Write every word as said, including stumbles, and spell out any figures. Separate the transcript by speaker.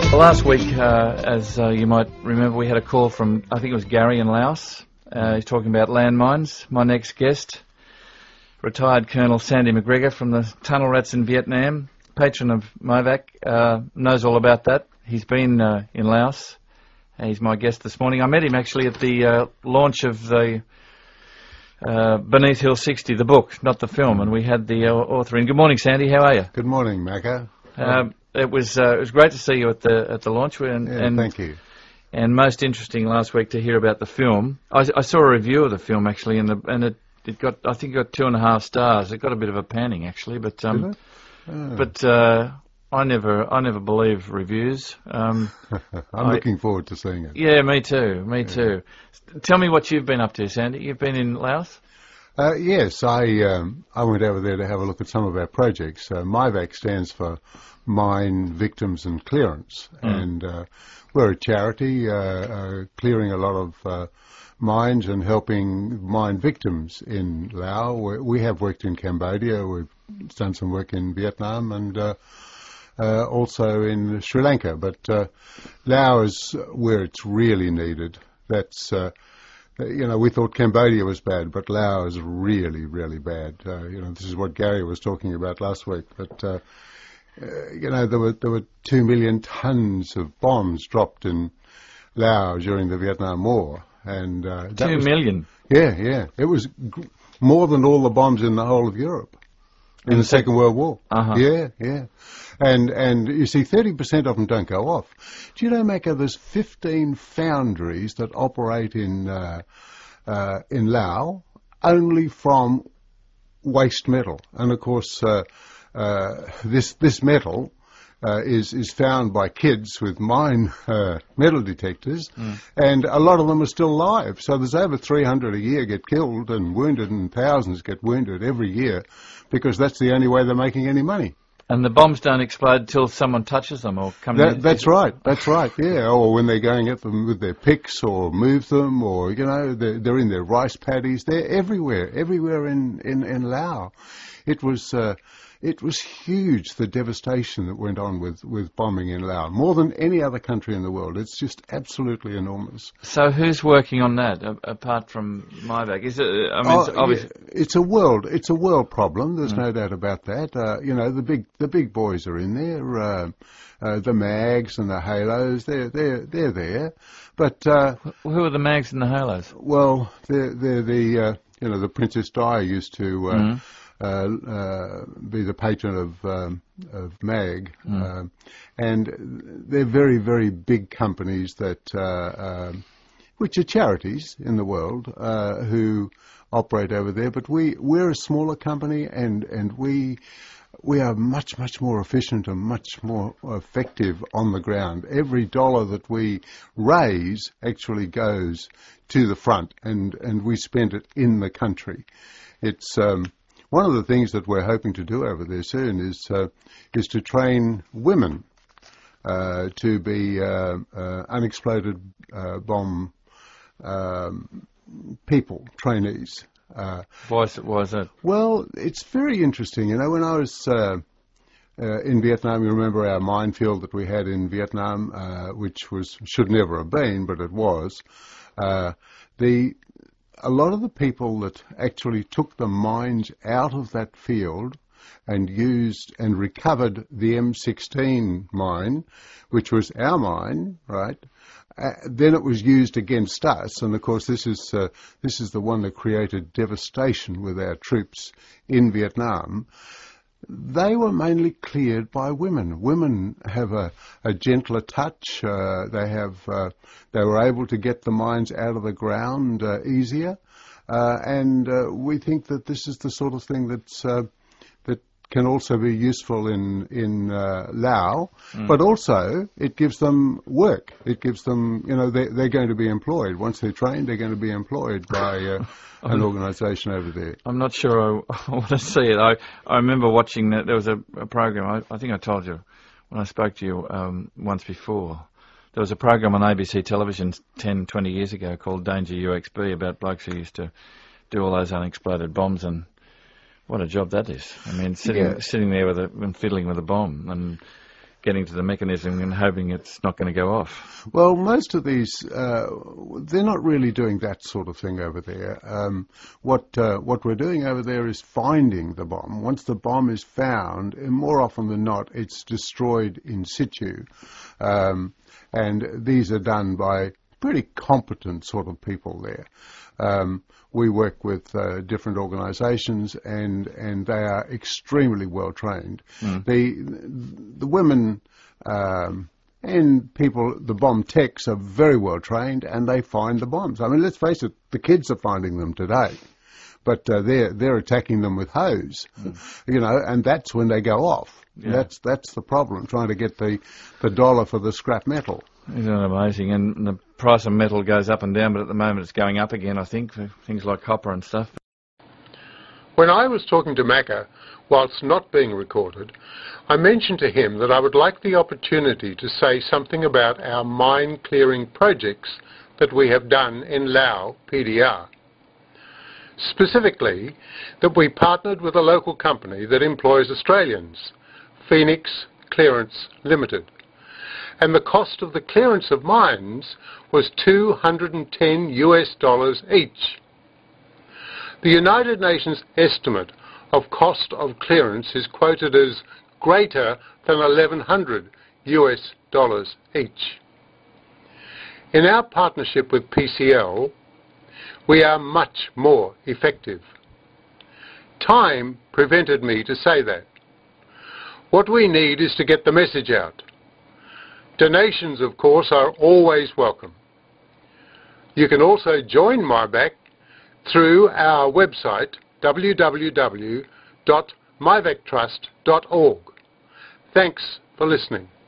Speaker 1: Well, last week, uh, as uh, you might remember, we had a call from, I think it was Gary in Laos. Uh, he's talking about landmines. My next guest, retired Colonel Sandy McGregor from the Tunnel Rats in Vietnam, patron of MOVAC, uh, knows all about that. He's been uh, in Laos. Uh, he's my guest this morning. I met him actually at the uh, launch of the uh, Beneath Hill sixty, the book, not the film, and we had the uh, author in. Good morning, Sandy. How are you?
Speaker 2: Good morning, Macca.
Speaker 1: Um, it was uh, it was great to see you at the at the launch. And,
Speaker 2: yeah,
Speaker 1: and,
Speaker 2: thank you.
Speaker 1: And most interesting last week to hear about the film. I, I saw a review of the film actually, and the and it, it got I think it got two and a half stars. It got a bit of a panning actually, but um,
Speaker 2: Did it? Oh.
Speaker 1: but uh, I never I never believe reviews. Um,
Speaker 2: I'm
Speaker 1: I,
Speaker 2: looking forward to seeing it.
Speaker 1: Yeah, me too, me
Speaker 2: yeah.
Speaker 1: too. Tell me what you've been up to, Sandy. You've been in Laos?
Speaker 2: Uh, yes, I um, I went over there to have a look at some of our projects. Uh, MIVAC stands for Mine Victims and Clearance, mm. and uh, we're a charity uh, uh, clearing a lot of uh, mines and helping mine victims in Laos. We, we have worked in Cambodia, we've done some work in Vietnam, and uh, uh, also in Sri Lanka. But uh, Laos is where it's really needed. That's uh, You know, we thought Cambodia was bad, but Laos is really, really bad. Uh, you know, this is what Gary was talking about last week. But uh, uh, you know, there were there were two million tons of bombs dropped in Laos during the Vietnam War, and uh, that
Speaker 1: two
Speaker 2: was,
Speaker 1: million.
Speaker 2: Yeah, yeah, it was g- more than all the bombs in the whole of Europe in, in the Second World War.
Speaker 1: Uh-huh.
Speaker 2: Yeah, yeah. And and you see, thirty percent of them don't go off. Do you know, Macca, there's fifteen foundries that operate in uh, uh, in Laos only from waste metal, and of course uh, uh, this this metal uh, is is found by kids with mine uh, metal detectors, mm. and a lot of them are still alive. So there's over three hundred a year get killed and wounded, and thousands get wounded every year, because that's the only way they're making any money.
Speaker 1: And the bombs don't explode till someone touches them or comes
Speaker 2: that,
Speaker 1: in.
Speaker 2: That's right, that's right, yeah. Or when they're going at them with their picks or move them, or, you know, they're, they're in their rice paddies. They're everywhere, everywhere in, in, in Laos. It was uh, it was huge, the devastation that went on with, with bombing in Laos, more than any other country in the world. It's just absolutely enormous.
Speaker 1: So who's working on that, a- apart from MIVAC? Is it, I mean,
Speaker 2: oh,
Speaker 1: it's obviously...
Speaker 2: Yeah, it's a world, it's a world problem, there's
Speaker 1: mm.
Speaker 2: no doubt about that. Uh, you know, the big the big boys are in there, uh, uh, the MAGs and the Halos, they're, they're, they're there. But... Uh,
Speaker 1: who are the MAGs and the Halos?
Speaker 2: Well, they're, they're the, uh, you know, the Princess Di used to... Uh,
Speaker 1: mm.
Speaker 2: Uh, uh, be the patron of um, of MAG,
Speaker 1: mm.
Speaker 2: uh, and they're very, very big companies that, uh, uh, which are charities in the world, uh, who operate over there. But we we're a smaller company, and and we we are much much more efficient and much more effective on the ground. Every dollar that we raise actually goes to the front, and and we spend it in the country. It's um, One of the things that we're hoping to do over there soon is uh, is to train women uh, to be uh, uh, unexploded uh, bomb um, people, trainees. Uh,
Speaker 1: why, is it, why is that?
Speaker 2: Well, it's very interesting. You know, when I was uh, uh, in Vietnam, you remember our minefield that we had in Vietnam, uh, which was should never have been, but it was. Uh, the A lot of the people that actually took the mines out of that field and used and recovered the M sixteen mine, which was our mine, right? Uh, then it was used against us, and of course this is uh, this is the one that created devastation with our troops in Vietnam. They were mainly cleared by women. Women have a, a gentler touch. Uh, they have. Uh, they were able to get the mines out of the ground uh, easier, uh, and uh, we think that this is the sort of thing that's uh, that can also be useful in in uh, Laos. Mm. But also it gives them work. It gives them, you know, they, they're going to be employed once they're trained. They're going to be employed by uh, an organisation over there.
Speaker 1: I'm not sure I, I want to see it. I, I remember watching that. There was a, a program, I, I think I told you when I spoke to you um, once before. There was a program on A B C television ten, twenty years ago called Danger U X B about blokes who used to do all those unexploded bombs, and what a job that is. I mean, sitting
Speaker 2: yeah.
Speaker 1: sitting there with a, and fiddling with a bomb. And getting to the mechanism and hoping it's not going to go off?
Speaker 2: Well, most of these, uh, they're not really doing that sort of thing over there. Um, what uh, what we're doing over there is finding the bomb. Once the bomb is found, and more often than not, it's destroyed in situ. Um, and these are done by pretty competent sort of people there. Um, we work with uh, different organisations, and and they are extremely well trained. Mm. The the women um, and people, the bomb techs, are very well trained, and they find the bombs. I mean, let's face it, the kids are finding them today, but uh, they're they're attacking them with hose, mm. you know, and that's when they go off. Yeah. That's that's the problem, trying to get the the dollar for the scrap metal.
Speaker 1: Isn't it amazing? And the price of metal goes up and down, but at the moment it's going up again, I think, for things like copper and stuff.
Speaker 3: When I was talking to Macca, whilst not being recorded, I mentioned to him that I would like the opportunity to say something about our mine-clearing projects that we have done in Laos, P D R. Specifically, that we partnered with a local company that employs Australians, Phoenix Clearance Limited. And the cost of the clearance of mines was two hundred ten US dollars each. The United Nations estimate of cost of clearance is quoted as greater than eleven hundred US dollars each. In our partnership with P C L, we are much more effective. Time prevented me to say that. What we need is to get the message out. Donations, of course, are always welcome. You can also join MIVAC through our website, w w w dot mivac trust dot org. Thanks for listening.